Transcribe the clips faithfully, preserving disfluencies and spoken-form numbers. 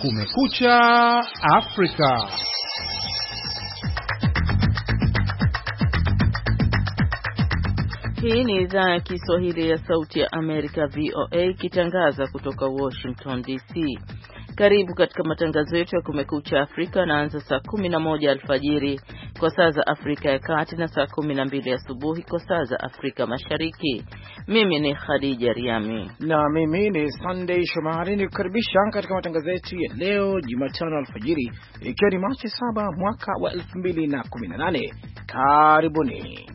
Kumekucha Afrika. Hii ni idhaa ya Kiswahili ya Sauti ya Amerika V O A ikitangaza kutoka Washington D C. Karibu katika matangazo yetu ya Kumekucha Afrika, naanza saa kumi na moja alfajiri kwa saa za Afrika ya Kati na saa kumi na mbili asubuhi kwa saa za Afrika Mashariki. Mimi ni Khadija Riami na mimi ni Sunday Shomari, nikukaribisha katika matangazo yetu ya leo Jumatano alfajiri, ikiwa ni Machi saba mwaka wa elfu mbili na kumi na nane. Karibuni.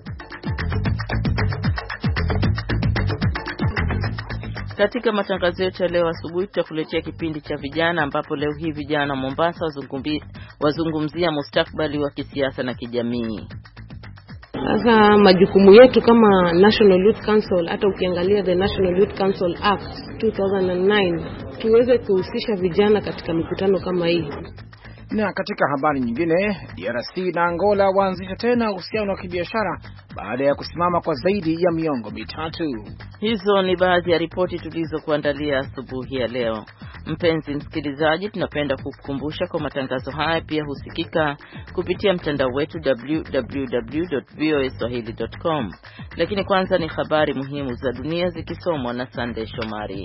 Katika matangazo yetu ya leo asubuhi tutakuletea kipindi cha vijana, ambapo leo hii vijana Mombasa wazungumzia mustakabali wa kisiasa na kijamii. Sasa majukumu yetu kama National Youth Council, hata ukiangalia the National Youth Council Act two thousand nine, tuweze kuhusisha vijana katika mikutano kama hii. Na katika habari nyingine, D R C na Angola waanzisha tena uhusiano wa kibiashara baada ya kusimama kwa zaidi ya miongo mitatu. Hizo ni baadhi ya ripoti tulizokuandalia asubuhi ya leo. Mpenzi msikilizaji, tunapenda kukukumbusha kwa matangazo haya pia husikika kupitia mtandao wetu w w w dot v o a swahili dot com. Lakini kwanza ni habari muhimu za dunia zikisomwa na Sunday Shomari.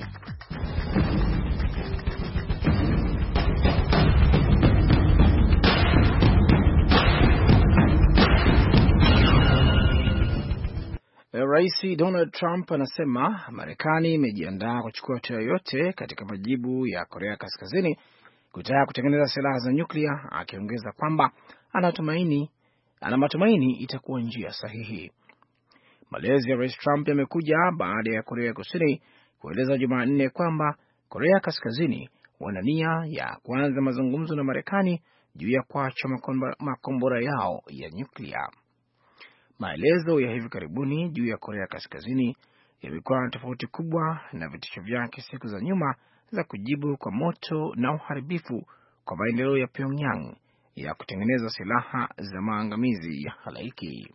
Rais Donald Trump anasema Marekani imejiandaa kuchukua hatua yoyote katika majibu ya Korea Kaskazini kutaka kutengeneza silaha za nyuklia, akiongeza kwamba anatumaini ana matumaini itakuwa njia sahihi. Malezi ya Rais Trump yamekuja baada ya Korea Kusini kueleza Jumanne kwamba Korea Kaskazini wana nia ya kuanza mazungumzo na Marekani juu ya kuacha makombora yao ya nyuklia. Maelezo ya hivi karibuni juu ya Korea Kaskazini yamekuwa na tofauti kubwa na vitisho vyake siku za nyuma za kujibu kwa moto na uharibifu kwa maendeleo ya Pyongyang ya kutengeneza silaha za maangamizi ya halaiki.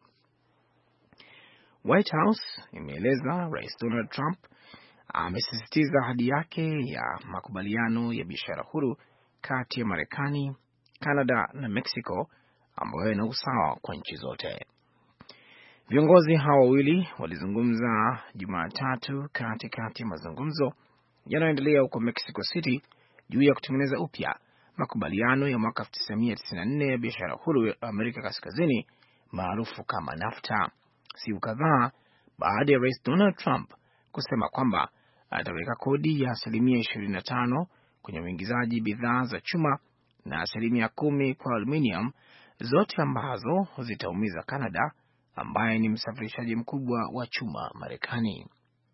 White House imeeleza Rais Donald Trump amesisitiza ahadi yake ya makubaliano ya biashara huru kati ya Marekani, Canada na Mexico ambayo yana usawa kwa nchi zote. Viongozi hawa wawili walizungumza Jumatatu katikati ya mazungumzo yanayoendelea huko Mexico City juu ya kutengeneza upya makubaliano ya mwaka elfu tisa mia tisini na nne ya biashara huru ya Amerika Kaskazini maarufu kama NAFTA, siku kadhaa baada ya Rais Donald Trump kusema kwamba ataweka kodi ya asilimia ishirini na tano kwenye uingizaji bidhaa za chuma na asilimia kumi kwa aluminium, zote ambazo zitaumiza Canada ambaye ni msafirishaji mkubwa wa chuma Marekani.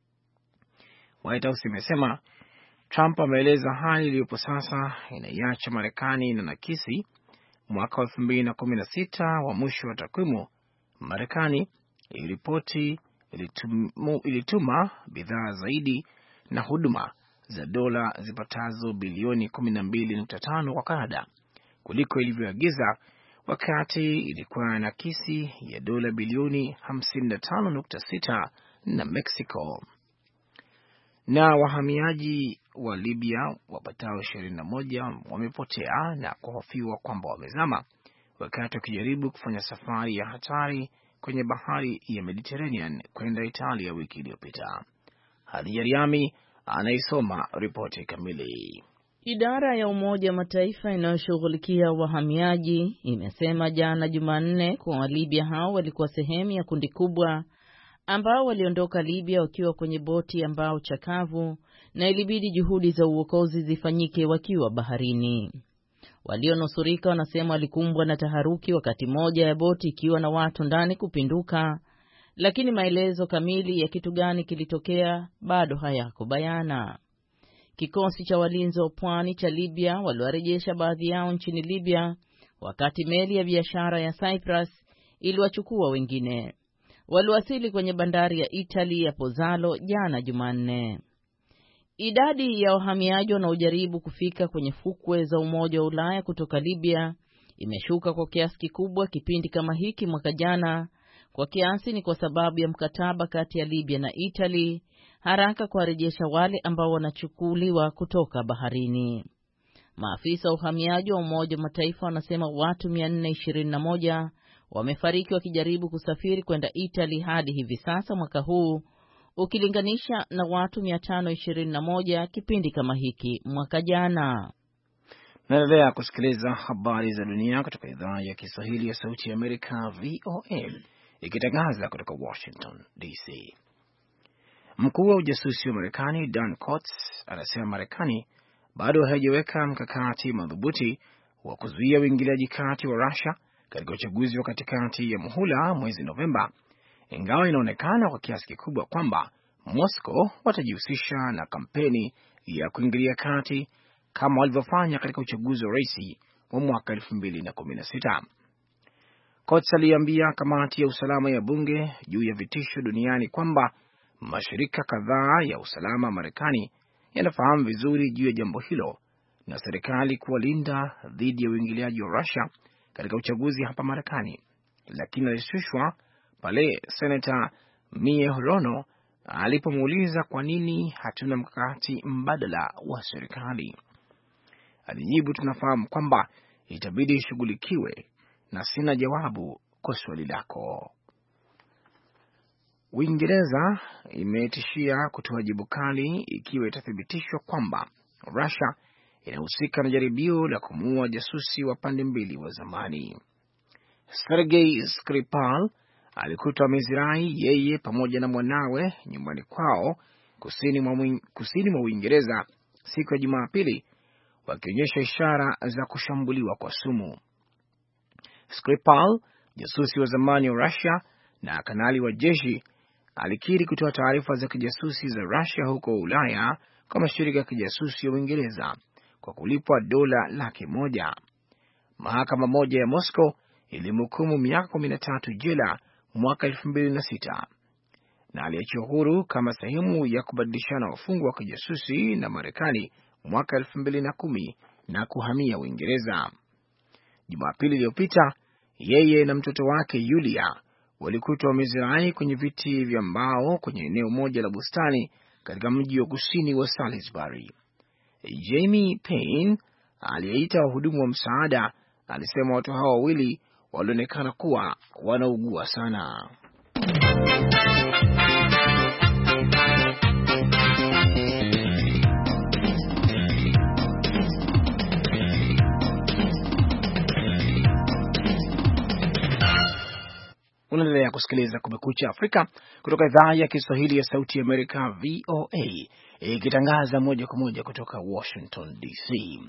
White House imesema Trump ameeleza hali iliyopo sasa inaiacha Marekani na nakisi. Mwaka wa elfu mbili na kumi na sita wa mwisho wa takwimu, Marekani iliripoti ilituma, ilituma bidhaa zaidi na huduma za dola zipatazo bilioni kumi na mbili nukta tano kwa Canada kuliko ilivyoagiza, wakati ilikuwa na nakisi ya dola bilioni hamsini na tano nukta sita na Mexico. Na wahamiaji wa Libya wapatao ishirini na moja wamepotea na kuhofiwa kwamba wamezama wakati wakijaribu kufanya safari ya hatari kwenye bahari ya Mediterranean kwenda Italia wiki iliyopita. Hadija Riami anaisoma ripoti kamili. Idara ya Umoja Mataifa inayoshughulikia wahamiaji imesema jana Jumanne kwa Walibya hao walikuwa sehemu ya kundi kubwa ambao waliondoka Libya wakiwa kwenye boti ambao chakavu, na ilibidi juhudi za uokozi zifanyike wakiwa baharini. Walionusurika wanasema walikumbwa na taharuki wakati moja ya boti ikiwa na watu ndani kupinduka, lakini maelezo kamili ya kitu gani kilitokea bado hayako bayana. Kikosi cha walinzi wa pwani cha Libya waliwarejesha baadhi yao nchini Libya, wakati meli ya biashara ya Cyprus iliwachukua wengine. Waliwasili kwenye bandari ya Italy ya Pozzallo jana Jumanne. Idadi ya wahamiaji wanaojaribu kufika kwenye fukwe za Umoja wa Ulaya kutoka Libya imeshuka kwa kiasi kikubwa kipindi kama hiki mwaka jana. Kwa kiasi ni kwa sababu ya mkataba kati ya Libya na Italy haraka kuwarejesha wale ambao wanachukuliwa kutoka baharini. Maafisa wa uhamiaji wa Umoja wa Mataifa wanasema watu mia nne ishirini na moja wamefariki wakijaribu kusafiri kwenda Italy hadi hivi sasa mwaka huu, ukilinganisha na watu mia tano ishirini na moja kipindi kama hiki mwaka jana. Naendelea kusikiliza habari za dunia kutoka idhaa ya Kiswahili ya Sauti ya Amerika V O A ikitangaza kutoka Washington D C. Mkuu wa ujasusi wa Marekani Dan Coats anasema Marekani bado haijaweka mkakati madhubuti wa kuzuia uingiliaji kati wa Russia katika uchaguzi wa katikati ya muhula mwezi Novemba, ingawa inaonekana kwa kiasi kikubwa kwamba Moscow watajihusisha na kampeni ya kuingilia kati kama walivyofanya katika uchaguzi wa rais wa mwaka elfu mbili na kumi na sita. Coats aliambia kamati ya usalama ya bunge juu ya vitisho duniani kwamba mashirika kadhaa ya usalama Marekani yanafahamu vizuri juu ya jambo hilo na serikali kuwalinda dhidi ya uingiliaji wa Russia katika uchaguzi hapa Marekani, lakini alishushwa pale Senator Mie Holono alipomuuliza kwa nini hatuna mkakati mbadala wa serikali. Alijibu, tunafahamu kwamba itabidi ishughulikiwe na sina jawabu kwa swali lako. Uingereza imetishia kutoa jibu kali ikiwa itathibitishwa kwamba Russia inahusika na jaribio la kumuua jasusi wa pande mbili wa zamani. Sergei Skripal alikutwa amezirai yeye pamoja na mwanawe nyumbani kwao kusini mwa kusini mwa Uingereza siku ya Jumapili, wakionyesha ishara za kushambuliwa kwa sumu. Skripal, jasusi wa zamani wa Russia na kanali wa jeshi, alikiri kutoa taarifa za kijasusi za Russia huko Ulaya kwa mashirika ya kijasusi ya Uingereza kwa kulipwa dola laki moja. Mahakama moja ya Moscow ilimhukumu miaka kumi na tatu jela mwaka elfu mbili na sita na aliachiwa huru kama sehemu ya kubadilishana wafungwa wa kijasusi na Marekani mwaka elfu mbili na kumi na kuhamia Uingereza. Jumapili iliyopita, yeye na mtoto wake Yulia walikutwa wamezirai kwenye viti vya mbao kwenye eneo moja la bustani katika mji wa kusini wa Salisbury. Jamie Payne aliyeita wahudumu wa msaada alisema watu hao wawili walionekana kuwa wanaugua sana. Unaendelea kusikiliza Kumekucha Afrika kutoka idhaa ya Kiswahili ya Sauti ya Amerika V O A ikitangaza moja kwa moja kutoka Washington D C.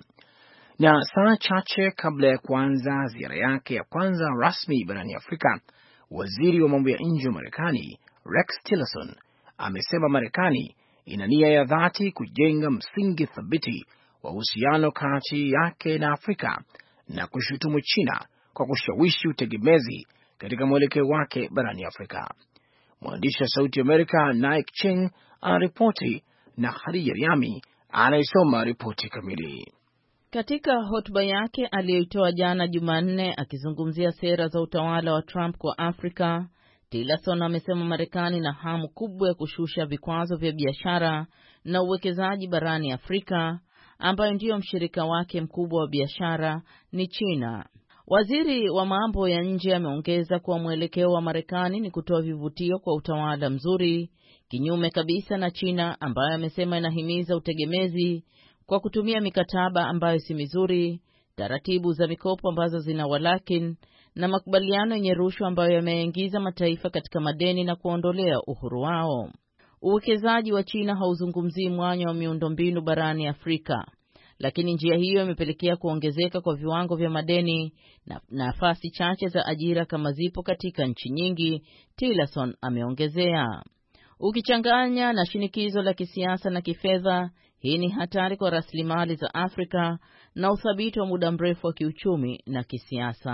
Na saa chache kabla ya kuanza ziara yake ya kwanza rasmi barani Afrika, waziri wa mambo ya nje wa Marekani Rex Tillerson amesema Marekani ina nia ya dhati kujenga msingi thabiti wa uhusiano kati yake na Afrika na kushutumu China kwa kushawishi utegemezi katika mwelekeo wake barani Afrika. Mwandishi wa Sauti Amerika Nike Cheng anaripoti na Khadija Riami anaisoma ripoti kamili. Katika hotuba yake aliyoitoa jana Jumanne akizungumzia sera za utawala wa Trump kwa Afrika, Tillerson amesema Marekani na hamu kubwa ya kushusha vikwazo vya biashara na uwekezaji barani Afrika, ambayo ndiyo mshirika wake mkubwa wa biashara ni China. Waziri wa mambo ya nje ameongeza kuwa mwelekeo wa Marekani ni kutoa vivutio kwa utawala mzuri, kinyume kabisa na China ambayo amesema inahimiza utegemezi kwa kutumia mikataba ambayo si mizuri, taratibu za mikopo ambazo zina walakin na makubaliano yenye rushwa ambayo yameingiza mataifa katika madeni na kuondolea uhuru wao. Uwekezaji wa China hauzungumzii mwanya wa miundombinu barani Afrika, lakini njia hiyo imepelekea kuongezeka kwa viwango vya madeni na nafasi chache za ajira kama zipo katika nchi nyingi, Tillerson ameongezea. Ukichanganya na shinikizo la kisiasa na kifedha, hii ni hatari kwa rasilimali za Afrika na uthabiti wa muda mrefu wa kiuchumi na kisiasa.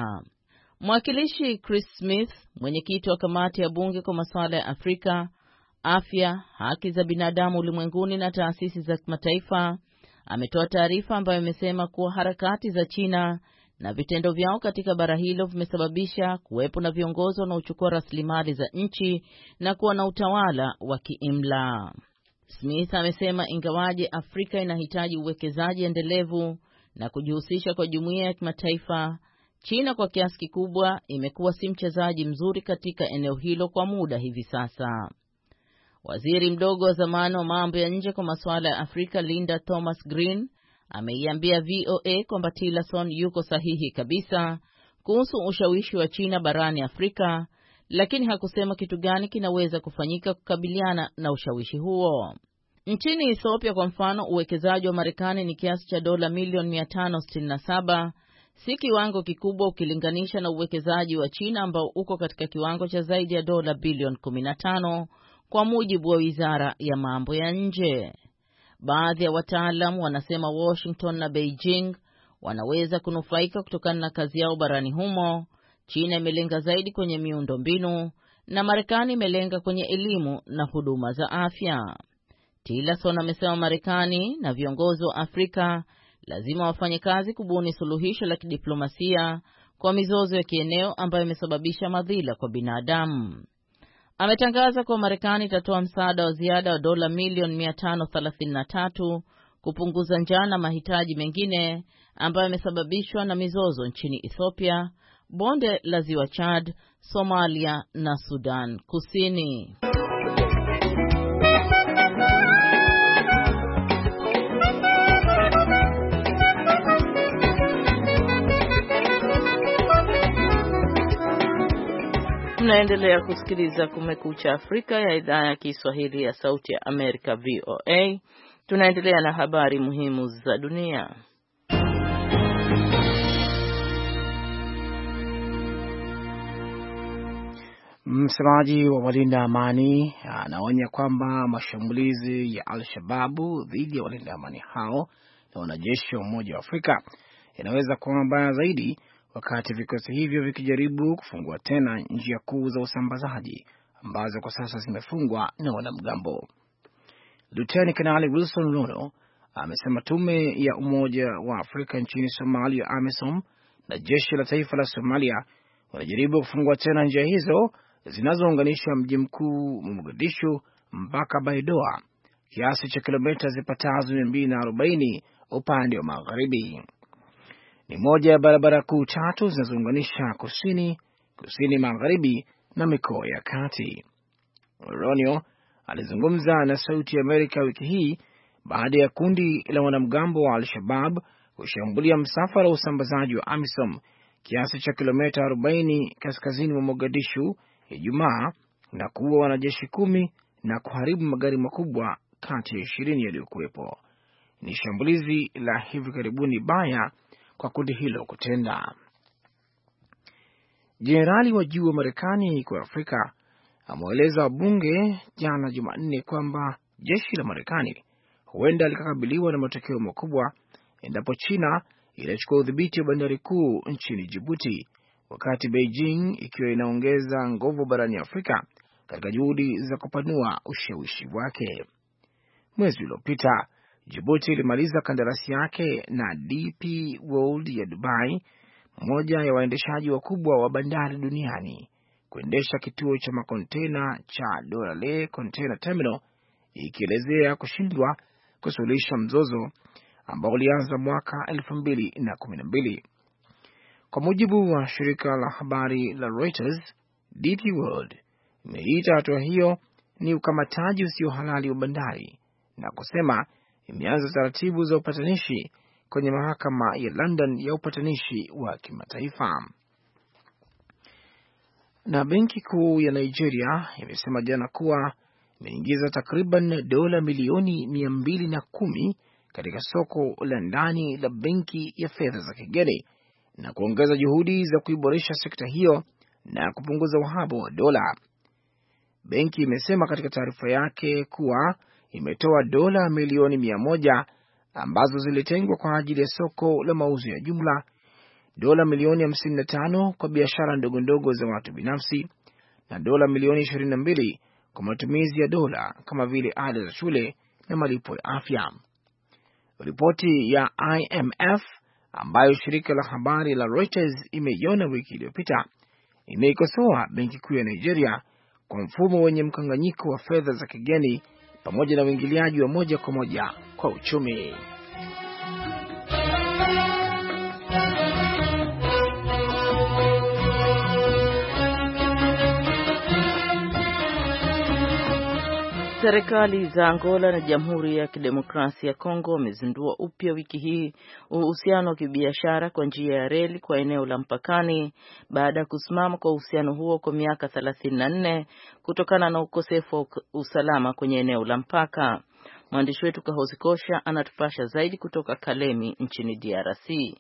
Mwakilishi Chris Smith, mwenyekiti wa kamati ya bunge kwa masuala ya Afrika, afya, haki za binadamu ulimwenguni na taasisi za kimataifa, ametoa taarifa ambayo imesema kuwa harakati za China na vitendo vyao katika bara hilo vimesababisha kuwepo na viongozi wanaochukua rasilimali za nchi na kuwa na utawala wa kiimla. Smith amesema ingawaje Afrika inahitaji uwekezaji endelevu na kujihusisha kwa jumuiya ya kimataifa, China kwa kiasi kikubwa imekuwa si mchezaji mzuri katika eneo hilo kwa muda hivi sasa. Waziri mdogo wa zamani wa mambo ya nje kwa masuala ya Afrika Linda Thomas Green ameiambia V O A kwamba Tillerson yuko sahihi kabisa kuhusu ushawishi wa China barani Afrika, lakini hakusema kitu gani kinaweza kufanyika kukabiliana na ushawishi huo. Nchini Ethiopia kwa mfano, uwekezaji wa Marekani ni kiasi cha dola milioni mia tano sitini na saba, si kiwango kikubwa ukilinganisha na uwekezaji wa China ambao uko katika kiwango cha zaidi ya dola bilioni kumi na tano kwa mujibu wa Wizara ya Mambo ya Nje. Baadhi ya wataalamu wanasema Washington na Beijing wanaweza kunufaika kutokana na kazi yao barani humo. China imelenga zaidi kwenye miundo mbinu na Marekani imelenga kwenye elimu na huduma za afya. Tillerson amesema Marekani na viongozi wa Afrika lazima wafanye kazi kubuni suluhisho la kidiplomasia kwa mizozo ya kieneo ambayo imesababisha madhila kwa binadamu. Ametangaza kwa Marekani itatoa msaada wa ziada wa dola milioni mia tano thelathini na tatu kupunguza njaa na mahitaji mengine ambayo yamesababishwa na mizozo nchini Ethiopia, bonde la Ziwa Chad, Somalia na Sudan Kusini. Tunaendelea kusikiliza Kumekucha Afrika ya idhaa ya Kiswahili ya Sauti ya Amerika V O A. Tunaendelea na habari muhimu za dunia. Msemaji wa walinda amani anaonya kwamba mashambulizi ya Al-Shababu dhidi ya walinda amani hao na wanajeshi wa Umoja wa Afrika yanaweza kuwa mabaya zaidi wakati vikosi hivyo vikijaribu kufungua tena njia kuu za usambazaji ambazo kwa sasa zimefungwa na wanamgambo. Lieutenant Kanali Wilson Rono amesema tume ya Umoja wa Afrika nchini Somalia AMISOM na jeshi la taifa la Somalia wanajaribu kufungua tena njia hizo zinazounganisha mji mkuu Mogadishu mpaka Baidoa, kiasi cha kilomita zipatazo mia mbili na arobaini upande wa magharibi. Ni moja ya barabara kuu tatu zinazounganisha kusini, kusini magharibi na mikoa ya kati. Ronio alizungumza na Sauti ya Amerika wiki hii baada ya kundi la wanamgambo wa Al-Shabaab kushambulia msafara wa usambazaji wa AMISOM kiasi cha kilomita arobaini kaskazini mwa Mogadishu Ijumaa na kuua wanajeshi kumi na kuharibu magari makubwa kati ya ishirini yaliyokuwepo. Ni shambulizi la hivi karibuni baya kwa kundi hilo kutenda. Jenerali wa juu wa Marekani kwa Afrika ameeleza wabunge jana Jumanne kwamba jeshi la Marekani huenda likakabiliwa na matokeo makubwa endapo China inachukua udhibiti wa bandari kuu nchini Djibouti, wakati Beijing ikiwa inaongeza nguvu barani Afrika katika juhudi za kupanua ushawishi wake. Mwezi uliopita Djibouti ilimaliza kandarasi yake na D P World ya Dubai, mmoja ya waendeshaji wakubwa wa bandari duniani, kuendesha kituo cha makontena cha Dorale Container Terminal, ikielezea kushindwa kusuluhisha mzozo ambao ulianza mwaka elfu mbili na kumi na mbili. Kwa mujibu wa shirika la habari la Reuters, D P World imeita hatua hiyo ni ukamataji usio halali wa bandari na kusema imeanza taratibu za upatanishi kwenye mahakama ya London ya upatanishi wa kimataifa. Na benki kuu ya Nigeria imesema jana kuwa imeingiza takriban dola milioni mia mbili na kumi katika soko la ndani la benki ya fedha za kigeni na kuongeza juhudi za kuiboresha sekta hiyo na kupunguza uhaba wa dola. Benki imesema katika taarifa yake kuwa imetoa dola milioni mia moja ambazo zilitengwa kwa ajili ya soko la mauzo ya jumla, dola milioni hamsini na tano kwa biashara ndogo ndogo za watu binafsi na dola milioni ishirini na mbili kwa matumizi ya dola kama vile ada za shule na malipo ya afya. Ripoti ya I M F ambayo shirika la habari la Reuters imeiona wiki iliyopita imeikosoa benki kuu ya Nigeria kwa mfumo wenye mkanganyiko wa fedha za kigeni pamoja na uingiliaji wa moja kwa moja kwa uchumi. Serikali za Angola na Jamhuri ya Kidemokrasia ya Kongo wamezindua upya wiki hii uhusiano wa kibiashara kwa njia ya reli kwa eneo la mpakani baada ya kusimama kwa uhusiano huo kwa miaka thelathini na nne kutokana na ukosefu wa usalama kwenye eneo la mpaka. Mwandishi wetu Kahozi Kosha anatupasha zaidi kutoka Kalemi nchini D R C.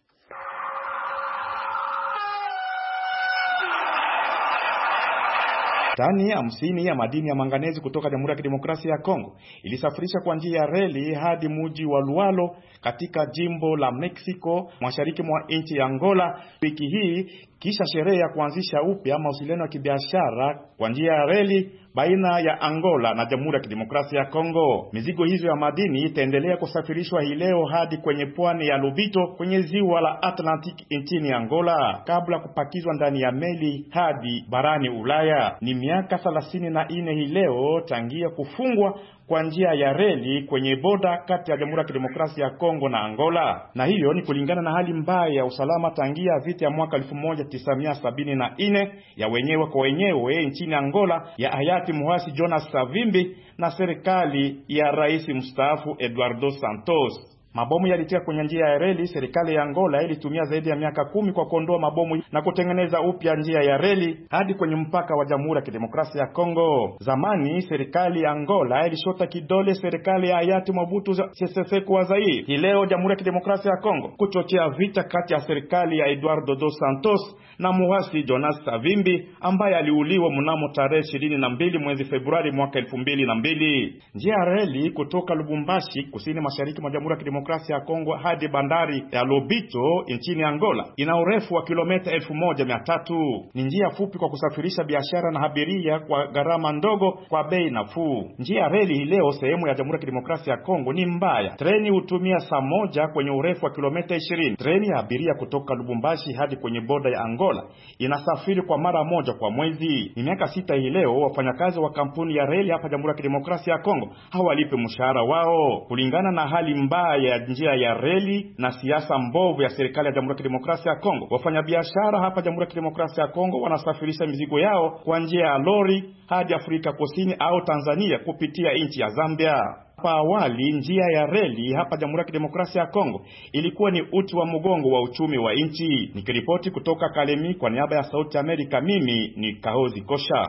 Tani hamsini ya madini ya manganezi kutoka Jamhuri ya Kidemokrasia ya Kongo ilisafirisha kwa njia ya reli hadi mji wa Lualo katika jimbo la Mexico mashariki mwa nchi ya Angola wiki hii, kisha sherehe ya kuanzisha upya mawasiliano ya kibiashara kwa njia ya reli baina ya Angola na Jamhuri ya Kidemokrasia ya Kongo. Mizigo hizo ya madini itaendelea kusafirishwa hii leo hadi kwenye pwani ya Lobito kwenye ziwa la Atlantic nchini Angola kabla kupakizwa ndani ya meli hadi barani Ulaya. Ni miaka thelathini na nne hii leo tangia kufungwa kwa njia ya reli kwenye boda kati ya Jamhuri ya Kidemokrasia ya Kongo na Angola, na hiyo ni kulingana na hali mbaya ya usalama tangia vita ya mwaka elfu moja tisa mia sabini na nne ya wenyewe kwa wenyewe nchini Angola ya hayati muasi Jonas Savimbi na serikali ya rais mstaafu Eduardo Santos. Mabomu yalitia kwenye njia ya reli. Serikali ya Angola ilitumia zaidi ya miaka kumi kwa kuondoa mabomu na kutengeneza upya njia ya reli hadi kwenye mpaka wa Jamhuri ya Kidemokrasia ya Kongo. Zamani serikali ya Angola ilishota kidole serikali ya hayati Mobutu Sese Seko wa Zaire. Hii leo Jamhuri ya Kidemokrasia ya Kongo kuchochea vita kati ya serikali ya Eduardo dos Santos na muasi Jonas Savimbi ambaye aliuliwa mnamo tarehe ishirini na mbili mwezi Februari mwaka elfu mbili na mbili. Njia ya reli kutoka Lubumbashi kusini mashariki mwa Jamhuri ya Kidemokrasia ya Kongo hadi bandari ya Lobito nchini Angola ina urefu wa kilomita elfu moja mia tatu. Ni njia fupi kwa kusafirisha biashara na abiria kwa gharama ndogo kwa bei nafuu. Njia ya reli hii leo sehemu ya Jamhuri ya Kidemokrasia ya Kongo ni mbaya. Treni hutumia saa moja kwenye urefu wa kilomita ishirini. Treni ya abiria kutoka Lubumbashi hadi kwenye boda ya Angola inasafiri kwa mara moja kwa mwezi. Ni miaka sita hii leo wafanyakazi wa kampuni ya reli hapa Jamhuri ya Kidemokrasia ya Kongo hawalipe mshahara wao kulingana na hali mbaya ya njia ya reli na siasa mbovu ya serikali ya Jamhuri ya Kidemokrasia ya Kongo. Wafanyabiashara hapa Jamhuri ya Kidemokrasia ya Kongo wanasafirisha mizigo yao kwa njia ya lori hadi Afrika Kusini au Tanzania kupitia nchi ya Zambia. Hapa awali njia ya reli hapa Jamhuri ya Kidemokrasia ya Kongo ilikuwa ni uti wa mgongo wa uchumi wa nchi. Nikiripoti kutoka Kalemi kwa niaba ya Sauti Amerika, mimi ni Kahozi Kosha.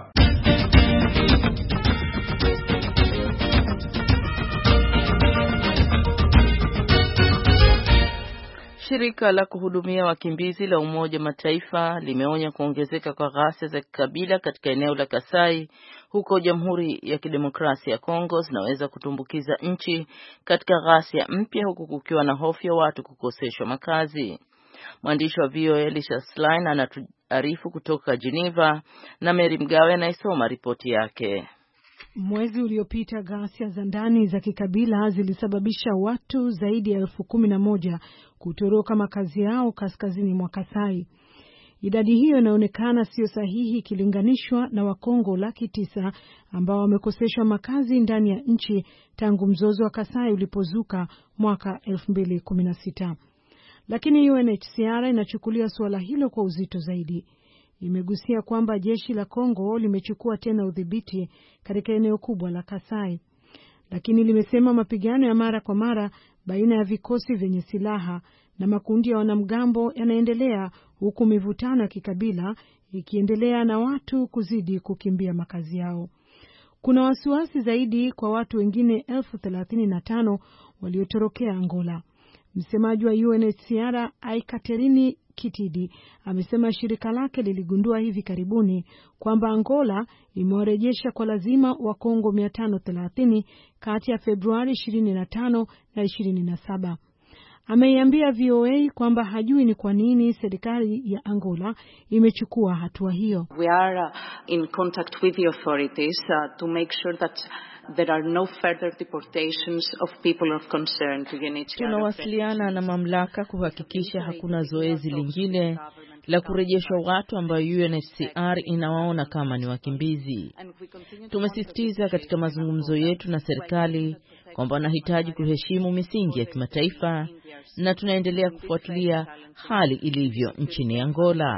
Shirika la kuhudumia wakimbizi la Umoja Mataifa limeonya kuongezeka kwa ghasia za kikabila katika eneo la Kasai huko Jamhuri ya Kidemokrasia ya Kongo zinaweza kutumbukiza nchi katika ghasia mpya huku kukiwa na hofu ya watu kukoseshwa makazi. Mwandishi wa V O A Lisa Schlein anatuarifu kutoka Geneva na Mary Mgawe anaisoma ripoti yake. Mwezi uliopita ghasia za ndani za kikabila zilisababisha watu zaidi ya elfu kumi na moja kutoroka makazi yao kaskazini mwa Kasai. Idadi hiyo inaonekana sio sahihi ikilinganishwa na Wakongo laki tisa ambao wamekoseshwa makazi ndani ya nchi tangu mzozo wa Kasai ulipozuka mwaka elfu mbili kumi na sita. Lakini U N H C R inachukulia suala hilo kwa uzito zaidi. Imegusia kwamba jeshi la Kongo limechukua tena udhibiti katika eneo kubwa la Kasai. Lakini limesema mapigano ya mara kwa mara baina ya vikosi vyenye silaha na makundi ya wanamgambo yanaendelea huku mivutano ya kikabila ikiendelea na watu kuzidi kukimbia makazi yao. Kuna wasiwasi zaidi kwa watu wengine elfu thelathini na tano waliotorokea Angola. Msemaji wa U N H C R Aikaterini Kitidi amesema shirika lake liligundua hivi karibuni kwamba Angola imewarejesha kwa lazima wa Kongo mia tano thelathini kati ya Februari ishirini na tano na ishirini na saba. Ameiambia V O A kwamba hajui ni kwa nini serikali ya Angola imechukua hatua hiyo. We are uh, in contact with the authorities uh, to make sure that there are no further deportations of people of concern to U N H C R. Tunawasiliana na mamlaka kuhakikisha hakuna zoezi lingine la kurejeshwa watu ambao U N H C R inawaona kama ni wakimbizi. Tumesisitiza katika mazungumzo yetu na serikali kwamba wanahitaji kuheshimu misingi ya kimataifa na tunaendelea kufuatilia hali ilivyo nchini Angola.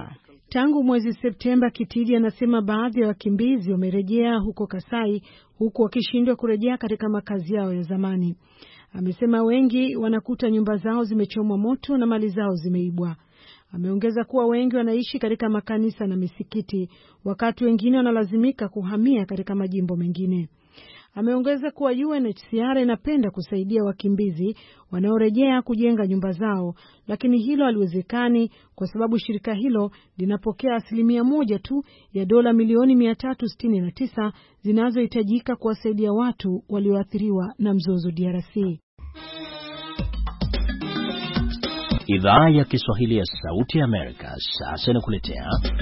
Tangu mwezi Septemba, Kitili anasema baadhi ya wakimbizi wamerejea huko Kasai huku wakishindwa kurejea katika makazi yao ya zamani. Amesema wengi wanakuta nyumba zao zimechomwa moto na mali zao zimeibwa. Ameongeza kuwa wengi wanaishi katika makanisa na misikiti, wakati wengine wanalazimika kuhamia katika majimbo mengine. Ameongeza kuwa U N H C R inapenda kusaidia wakimbizi wanaorejea kujenga nyumba zao, lakini hilo haliwezekani kwa sababu shirika hilo linapokea asilimia moja tu ya dola milioni mia tatu sitini na tisa zinazohitajika kuwasaidia watu walioathiriwa na mzozo D R C. Idhaa ya Kiswahili ya Sauti ya Amerika sasa inakuletea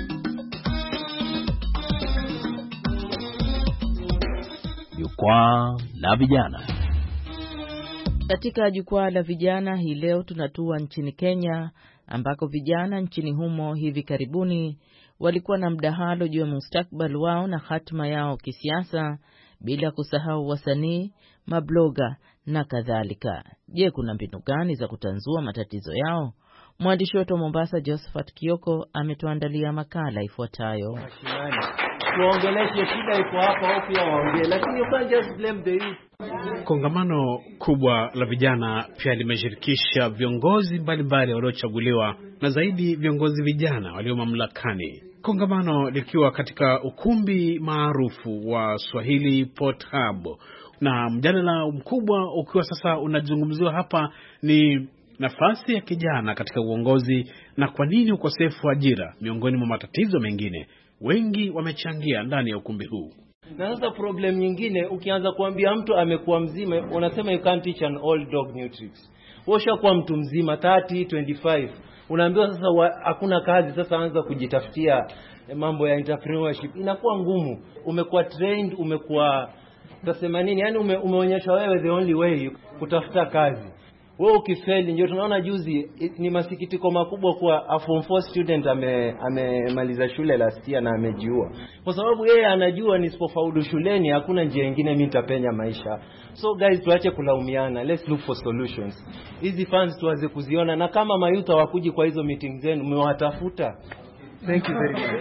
Jukwaa la Vijana. Katika Jukwaa la Vijana hii leo tunatua nchini Kenya, ambako vijana nchini humo hivi karibuni walikuwa na mdahalo juu ya mustakabali wao na hatima yao kisiasa, bila kusahau wasanii, mabloga na kadhalika. Je, kuna mbinu gani za kutanzua matatizo yao? Mwandishi wetu wa Mombasa Josephat Kioko ametuandalia makala ifuatayo. Tuongeleshe shida iko hapa au pia waongee, lakini you can't just blame the youth. Kongamano kubwa la vijana pia limeshirikisha viongozi mbalimbali waliochaguliwa na zaidi viongozi vijana walio mamlakani. Kongamano likiwa katika ukumbi maarufu wa Swahili Port Hub, na mjadala mkubwa ukiwa sasa unazungumziwa hapa ni nafasi ya kijana katika uongozi na kwa nini ukosefu wa ajira miongoni mwa matatizo mengine. Wengi wamechangia ndani ya ukumbi huu. Na sasa problem nyingine, ukianza kuambia mtu amekuwa mzima, unasema you can't teach an old dog new tricks. Washa kwa mtu mzima thelathini, twenty-five, unaambiwa sasa hakuna kazi, sasa anza kujitafutia mambo ya entrepreneurship. Inakuwa ngumu. Umekuwa trained, umekuwa tasema nini? Yaani ume, umeonyesha wewe the only way kutafuta kazi. Wewe ukifeli, ndio tunaona juzi ni masikitiko makubwa kwa a form four student amemaliza ame shule last year na amejiua. Kwa sababu yeye anajua nisipofaulu shuleni hakuna njia nyingine mimi nitapenya maisha. So guys, tuache kulaumiana. Let's look for solutions. Hizi funds tuanze kuziona, na kama mayuth hawakuji kwa hizo meetings zenu, mmewatafuta. Thank you very much.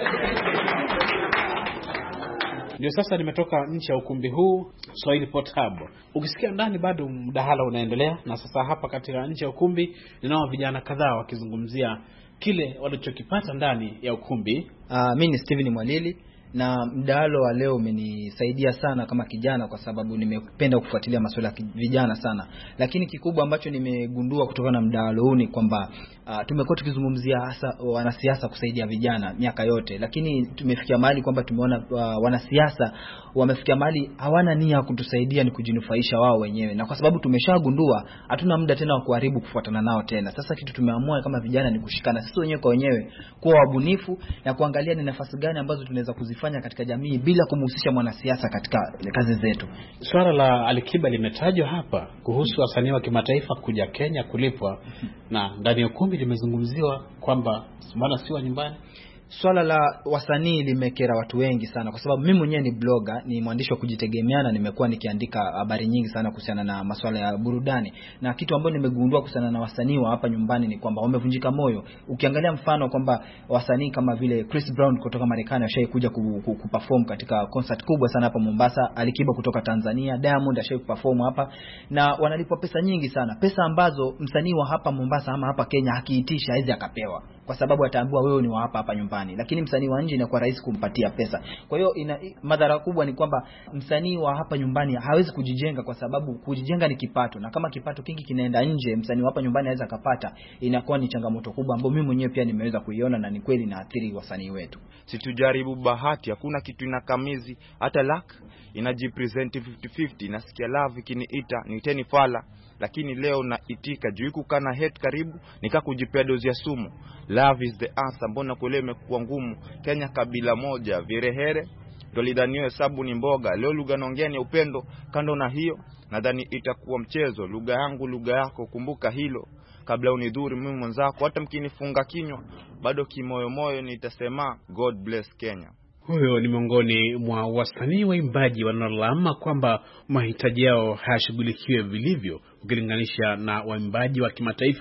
Ndio sasa nimetoka nje ya ukumbi huu Swahili Port Hub. Ukisikia ndani bado mdahalo unaendelea, na sasa hapa katika nje ya ukumbi ninao vijana kadhaa wakizungumzia kile walichokipata ndani ya ukumbi. Uh, mimi ni Steven Mwalili, na mdahalo wa leo umenisaidia sana kama kijana kwa sababu nimependa kufuatilia masuala ya vijana sana. Lakini kikubwa ambacho nimegundua kutoka na mdahalo huu ni kwamba uh, tumekuwa tukizungumzia hasa wanasiasa kusaidia vijana miaka yote, lakini tumefikia mahali kwamba tumeona uh, wanasiasa wamefikia mahali hawana nia kutusaidia, ni kujinufaisha wao wenyewe. Na kwa sababu tumeshagundua hatuna muda tena wa kuharibu kufuatana nao tena. Sasa kitu tumeamua kama vijana ni kushikana sisi wenyewe kwa wenyewe, kuwa wabunifu na kuangalia ni nafasi gani ambazo tunaweza kuzifanya katika jamii bila kumhusisha mwanasiasa katika kazi zetu. Swala la Alikiba limetajwa hapa kuhusu wasanii wa kimataifa kuja Kenya kulipwa, na ndani ya ukumbi limezungumziwa kwamba mbona si wa nyumbani. Swala la wasanii limekera watu wengi sana kwa sababu mimi mwenyewe ni blogger, ni mwandishi wa kujitegemea, na nimekuwa nikiandika habari nyingi sana kuhusiana na masuala ya burudani. Na kitu ambacho nimegundua kuhusiana na wasanii wa hapa nyumbani ni kwamba wamevunjika moyo. Ukiangalia mfano kwamba wasanii kama vile Chris Brown kutoka Marekani ashai kuja kuperform katika concert kubwa sana hapa Mombasa, Alikiba kutoka Tanzania, Diamond ashai kuperform hapa, na wanalipwa pesa nyingi sana, pesa ambazo msanii wa hapa Mombasa ama hapa Kenya hakiitisha hizi akapewa, kwa sababu ataambiwa wewe ni wa hapa hapa nyumbani. Lakini msanii wa nje inakuwa rahisi kumpatia pesa. Kwa hiyo madhara kubwa ni kwamba msanii wa hapa nyumbani hawezi kujijenga, kwa sababu kujijenga ni kipato, na kama kipato kingi kinaenda nje, msanii wa hapa nyumbani hawezi kupata. Inakuwa ni changamoto kubwa ambayo mimi mwenyewe pia nimeweza kuiona, na ni kweli inaathiri wasanii wetu. Situjaribu bahati, hakuna kitu inakamizi, hata luck inajipresent fifty fifty. Nasikia love ikiniita niiteni fala, lakini leo naitika juu kukana hate karibu nika kujipea dozi ya sumu. Love is the answer, mbona kule imekuwa ngumu. Kenya kabila moja virehere, dolidhanio hesabu ni mboga. Leo lugha naongea ni upendo, kando na hiyo nadhani itakuwa mchezo. Lugha yangu lugha yako, kumbuka hilo kabla unidhuri mimi mwenzako. Hata mkinifunga kinywa bado kimoyo moyo nitasema God bless Kenya. Huyo ni miongoni mwa wasanii waimbaji wanaolama kwamba mahitaji yao hayashughulikiwe vilivyo ukilinganisha na waimbaji wa kimataifa.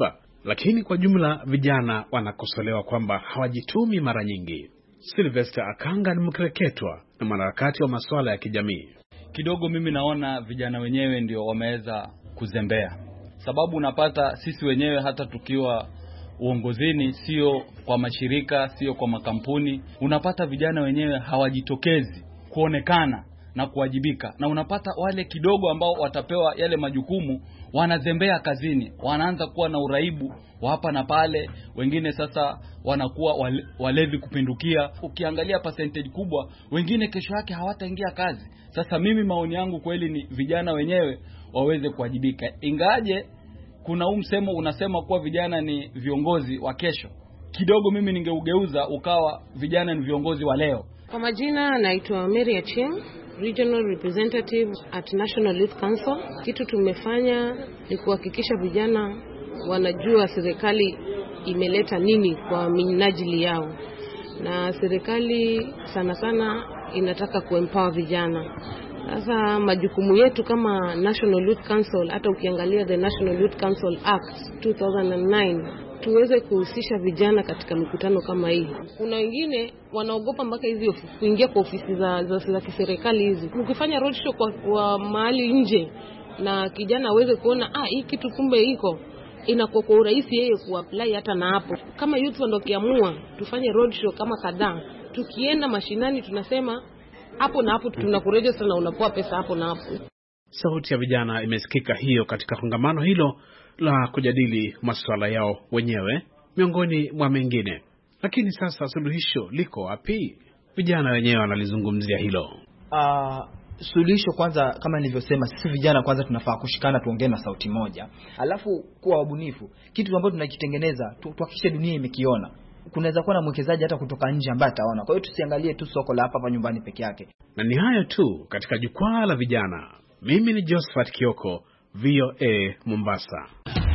lakini kwa jumla vijana wanakosolewa kwamba hawajitumi mara nyingi. Sylvester Akanga ni mkereketwa na mwanaharakati wa masuala ya kijamii. Kidogo mimi naona vijana wenyewe ndio wameweza kuzembea. Sababu unapata sisi wenyewe hata tukiwa uongozini, sio kwa mashirika, sio kwa makampuni, unapata vijana wenyewe hawajitokezi kuonekana na kuwajibika. Na unapata wale kidogo ambao watapewa yale majukumu wanazembea kazini, wanaanza kuwa na uraibu wa hapa na pale, wengine sasa wanakuwa wale, walevi kupindukia. Ukiangalia percentage kubwa, wengine kesho yake hawataingia kazi. Sasa mimi maoni yangu kweli ni vijana wenyewe waweze kuwajibika. Ingaje kuna umsemo unasema kuwa vijana ni viongozi wa kesho. Kidogo mimi ningeugeuza ukawa vijana ni viongozi wa leo. Kwa majina naitwa Mary Achieng, Regional Representative at National Youth Council. Kitu tumefanya ni kuhakikisha vijana wanajua serikali imeleta nini kwa minajili yao. Na serikali sana sana inataka kuempower vijana. Sasa majukumu yetu kama National Youth Council, hata ukiangalia the National Youth Council Act two thousand nine, tuweze kuhusisha vijana katika mikutano kama hii. Kuna wengine wanaogopa mpaka hizi kuingia kwa ofisi za za, za kiserikali hizi. Ukifanya roadshow kwa, kwa mahali nje na kijana aweze kuona ah hii kitu kumbe iko, inakuwa kwa urahisi yeye kuapply hata na hapo. Kama youth ndio kiamua tufanye roadshow kama kadhaa, tukienda mashinani tunasema hapo na hapo tunakuregister na unapoa pesa hapo na hapo. Sauti ya vijana imesikika hiyo katika kongamano hilo la kujadili masuala yao wenyewe miongoni mwa mengine. Lakini sasa suluhisho liko wapi? Vijana wenyewe wanalizungumzia hilo. Uh, suluhisho kwanza, kama nilivyosema, sisi vijana kwanza tunafaa kushikana, tuongee na sauti moja. Alafu kuwa wabunifu. Kitu ambacho tunakitengeneza tuhakikishe dunia imekiona. Kunaweza kuwa na mwekezaji hata kutoka nje ambaye ataona. Kwa hiyo tusiangalie tu soko la hapa hapa nyumbani peke yake. Na ni hayo tu katika jukwaa la vijana. Mimi ni Josephat Kioko, V O A Mombasa.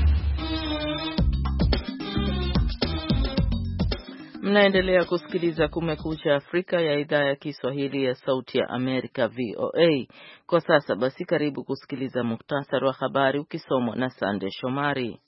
Mnaendelea kusikiliza Kumekucha Afrika ya idhaa ya Kiswahili ya Sauti ya Amerika, V O A. Kwa sasa basi karibu kusikiliza muhtasari wa habari ukisomwa na Sande Shomari.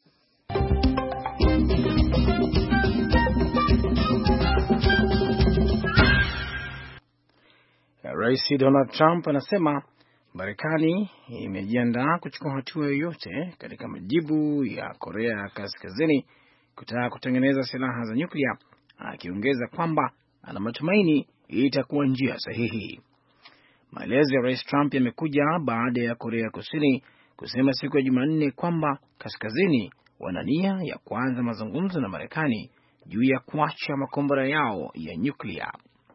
Rais Donald Trump anasema Marekani imejiandaa kuchukua hatua yoyote katika majibu ya Korea Kaskazini kutaka kutengeneza silaha za nyuklia, akiongeza kwamba ana matumaini itakuwa njia sahihi. Maelezo ya Rais Trump yamekuja baada ya Korea Kusini kusema siku ya Jumanne kwamba Kaskazini wana nia ya kuanza mazungumzo na Marekani juu ya kuacha makombora yao ya nyuklia.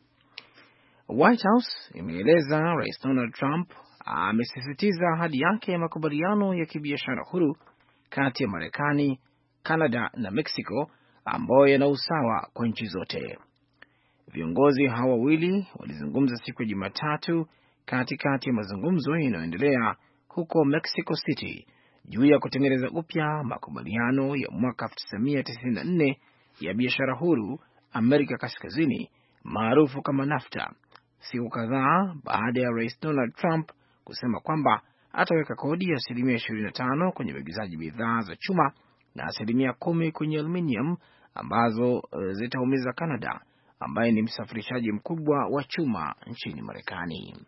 White House imeeleza Rais Donald Trump amesisitiza ahadi yake ya makubaliano ya kibiashara huru kati ya Marekani, Canada na Mexico ambayo yana usawa kwa nchi zote. Viongozi hawa wawili walizungumza siku ya Jumatatu katikati ya mazungumzo yanayoendelea huko Mexico City juu ya kutengeneza upya makubaliano ya mwaka elfu tisa mia tisini na nne ya biashara huru Amerika Kaskazini maarufu kama NAFTA, siku kadhaa baada ya Rais Donald Trump kusema kwamba ataweka kodi ya asilimia ishirini na tano kwenye uagizaji bidhaa za chuma na asilimia kumi kwenye aluminium ambazo zitaumiza Canada ambaye ni msafirishaji mkubwa wa chuma nchini Marekani.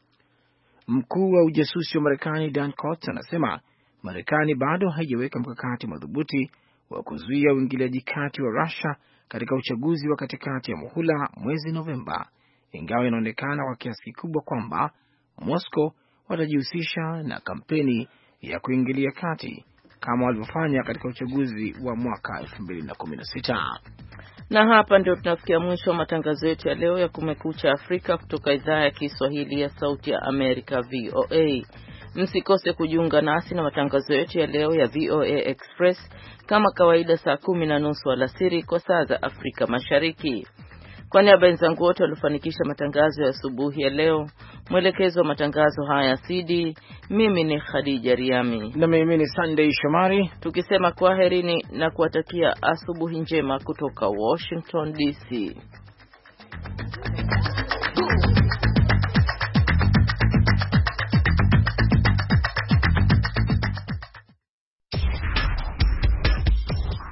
Mkuu wa ujasusi wa Marekani Dan Coats anasema Marekani bado haijaweka mkakati madhubuti wa kuzuia uingiliaji kati wa Russia katika uchaguzi wa katikati ya muhula mwezi Novemba, ingawa inaonekana kwa kiasi kikubwa kwamba Moscow watajihusisha na kampeni ya kuingilia kati kama walivyofanya katika uchaguzi wa mwaka elfu mbili na kumi na sita. Na hapa ndio tunafikia mwisho wa matangazo yetu ya leo ya Kumekucha Afrika kutoka idhaa ya Kiswahili ya Sauti ya Amerika, V O A. Msikose kujiunga nasi na matangazo yetu ya leo ya V O A Express kama kawaida saa kumi na nusu alasiri kwa saa za Afrika Mashariki. Kwa niaba ya wenzangu wote waliofanikisha matangazo ya asubuhi ya leo, mwelekezo wa matangazo haya C D, mimi ni Khadija Riami na mimi ni Sunday Shomari, tukisema kwaherini na kuwatakia asubuhi njema kutoka Washington D C.